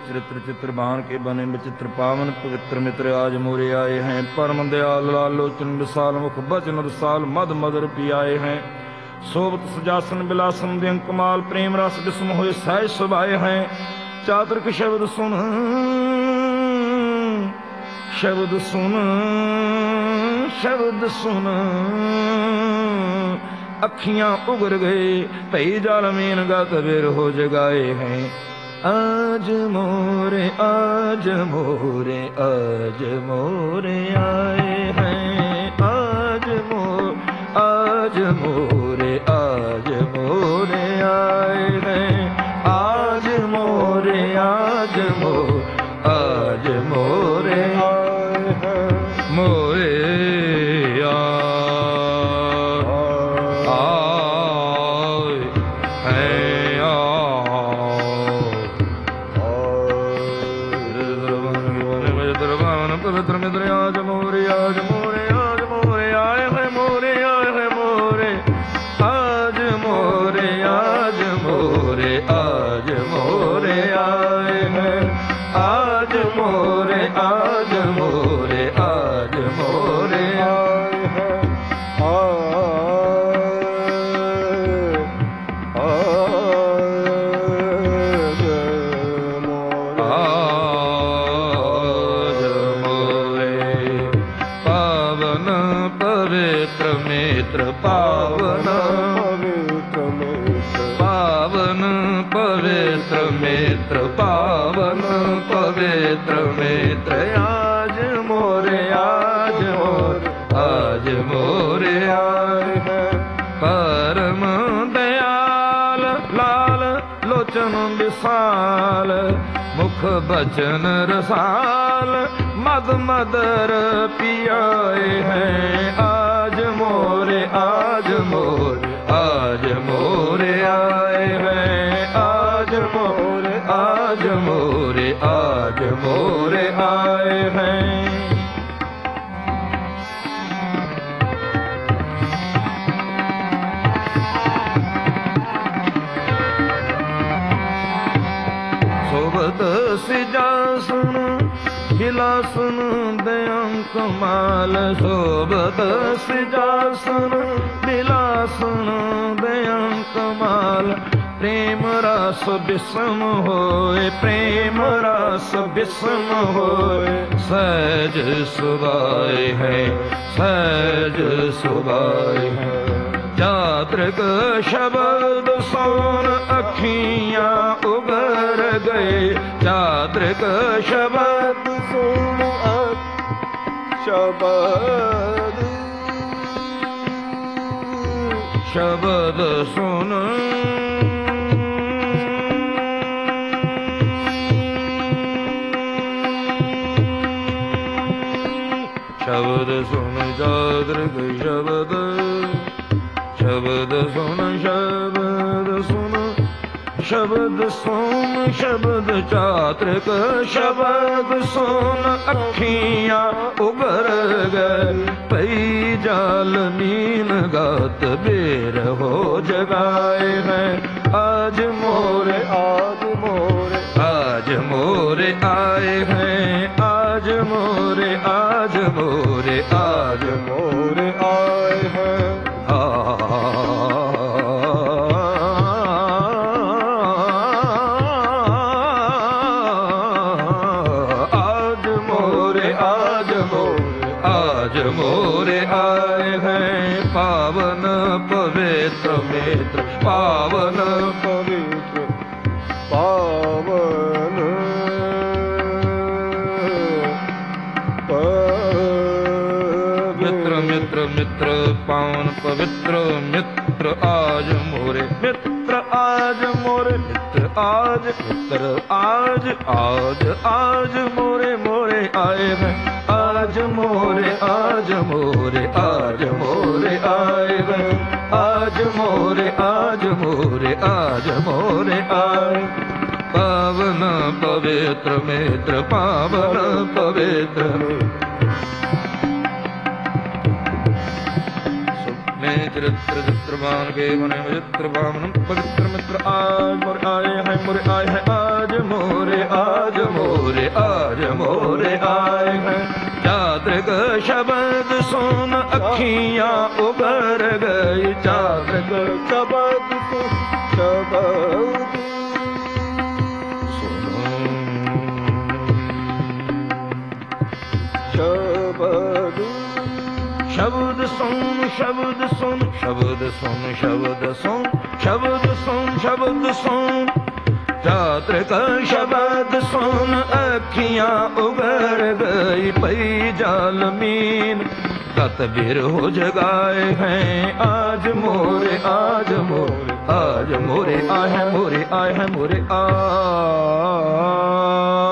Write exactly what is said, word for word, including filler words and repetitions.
चरित्र चित्रबान के बने विचित्र पावन पवित्र मित्र आज मोरे आए हैं। परम दयाल लाल लोचन विशाल मुख बचन रसाल मद मदर पियाए हैं। सोबत सुजासन बिलासन व्यंग कमाल प्रेम रस विस्म होए सहज सुभाए हैं। चातुर्क शब्द सुन शब्द सुन शब्द सुन अखियां उगर गए भई जाल मीन गत बिर हो जगाए हैं। आज मोरे आज मोरे आज मोरे आए हैं। आज मोर आज मोरे आज मोरे आए हैं। आज मोरे आज मोर आज मोरे आए हैं। मोरे पवित्र मित्र आज मोरे आज मोरे आज मोरे आए हैं। मोरे आए हैं मोरे आज मोरे आज मोरे आज मोरे आए हैं। आज मोरे आज मोरे आज मोरे आए हैं। पवित्र मित्र पावन पवित्र मित्र पावन पवित्र मित्र पावन पवित्र मित्र आज मोरे आज मोर आज मोरे आए हैं। परम दयाल लाल लोचन विशाल मुख बचन रसाल मद मदर पियाए हैं। आज मोरे आज मोर आज मोरे आए हैं। आज मोरे आज मोरे आज मोरे आए हैं। सोबत सिजासन बिलासन दयं कमाल सोबत सिजासन बिलासन दयं कमाल प्रेम रस विषम होए प्रेम रस विषम होए सहज सुभाए है सहज सुभाए है। चातुर्क शब्द सोन अखियां उगर गए। चातुर्क शब्द सुन शब्द शब्द सुन शब्द सुन चातुर्क शब्द शब्द सुन शब्द सुन शब्द सुन शब्द चातुर्क शब्द सुन अखियां उगर गए भई जाल नीन गात बेर हो जगाए हैं। आज मोरे आज मोरे आज मोरे आए हैं। आज मोरे आज मोरे आज मोरे आए हैं। आज मोरे आए हैं। पावन पवित्र मित्र पावन पवित्र पावन पवित्र मित्र मित्र पावन पवित्र मित्र आज मोरे मित्र आज मोरे मित्र आज मित्र आज आज आज मोरे मोरे आए हैं। आज मोरे आज मोरे आज मोरे आए हैं। आज मोरे आज मोरे आज मोरे आए। पावन पवित्र मित्र पावन पवित्र सुप्ने चरित्र चित्रवान के बने विचित्र पावन पवित्र मित्र आज मोरे आए हैं। मोरे आए हैं। आज मोरे आज मोरे आज मोरे आए हैं। चातक शब्द सुन अखियां उभर गई, चातक शब्द सुन शब्द शब्द शब्द सुन शब्द सुन शब्द सुन शब्द सुन शब्द सुन शब्द सुन। चातक शब्द सुन अखियां उभर गई, पई जालमीन ततबीर हो जगाए हैं। आज मोरे आज मोरे आज मोरे आए हैं, मोरे आए हैं, मोरे आ